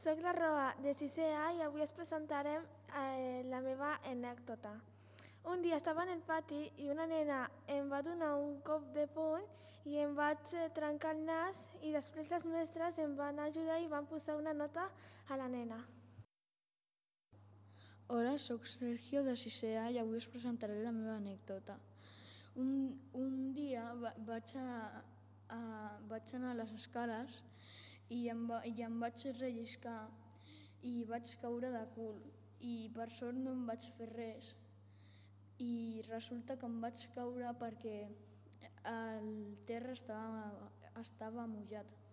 Soc la Roa, de 6è A, i avui us presentarem la meva anècdota. Un dia estava en el pati i una nena em va donar un cop de puny i em vaig trencar el nas i després les mestres em van ajudar i van posar una nota a la nena. Hola, sóc Sergio de 6è A i avui us presentaré la meva anècdota. Un dia vaig anar a les escales i em vaig relliscar i vaig caure de cul i per sort no em vaig fer res. I resulta que em vaig caure perquè el terra estava mullat.